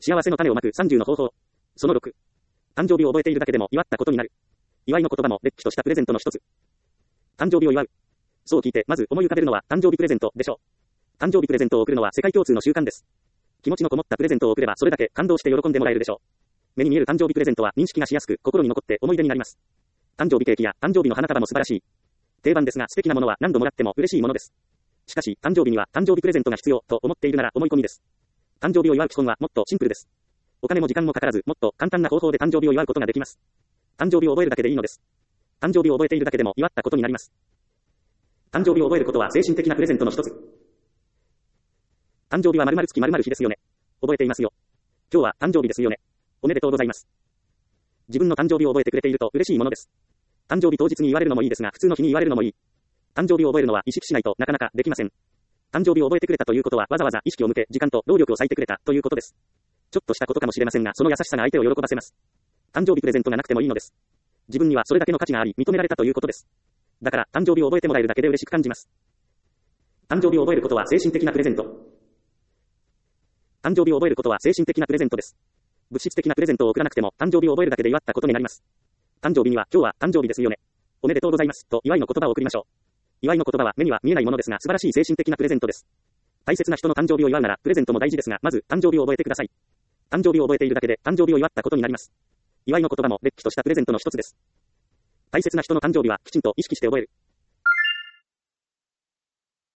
幸せの種をまく30の方法。その6。誕生日を覚えているだけでも祝ったことになる。祝いの言葉もれっきとしたプレゼントの一つ。誕生日を祝う。そう聞いて、まず思い浮かべるのは誕生日プレゼントでしょう。誕生日プレゼントを贈るのは世界共通の習慣です。気持ちのこもったプレゼントを贈ればそれだけ感動して喜んでもらえるでしょう。目に見える誕生日プレゼントは認識がしやすく心に残って思い出になります。誕生日ケーキや誕生日の花束も素晴らしい。定番ですが素敵なものは何度もらっても嬉しいものです。しかし、誕生日には誕生日プレゼントが必要と思っているなら思い込みです。誕生日を祝う基本はもっとシンプルです。お金も時間もかからず、もっと簡単な方法で誕生日を祝うことができます。誕生日を覚えるだけでいいのです。誕生日を覚えているだけでも祝ったことになります。誕生日を覚えることは精神的なプレゼントの一つ。誕生日は〇〇月〇〇日ですよね。覚えていますよ。今日は誕生日ですよね。おめでとうございます。自分の誕生日を覚えてくれていると嬉しいものです。誕生日当日に言われるのもいいですが、普通の日に言われるのもいい。誕生日を覚えるのは意識しないとなかなかできません。誕生日を覚えてくれたということはわざわざ意識を向け、時間と労力を割いてくれたということです。ちょっとしたことかもしれませんが、その優しさが相手を喜ばせます。誕生日プレゼントがなくてもいいのです。自分にはそれだけの価値があり、認められたということです。だから、誕生日を覚えてもらえるだけで嬉しく感じます。誕生日を覚えることは精神的なプレゼント。誕生日を覚えることは精神的なプレゼントです。物質的なプレゼントを贈らなくても、誕生日を覚えるだけで祝ったことになります。誕生日には、今日は誕生日ですよね。おめでとうございます。と祝いの言葉を贈りましょう。祝いの言葉は目には見えないものですが、素晴らしい精神的なプレゼントです。大切な人の誕生日を祝うなら、プレゼントも大事ですが、まず、誕生日を覚えてください。誕生日を覚えているだけで、誕生日を祝ったことになります。祝いの言葉もれっきとしたプレゼントの一つです。大切な人の誕生日は、きちんと意識して覚える。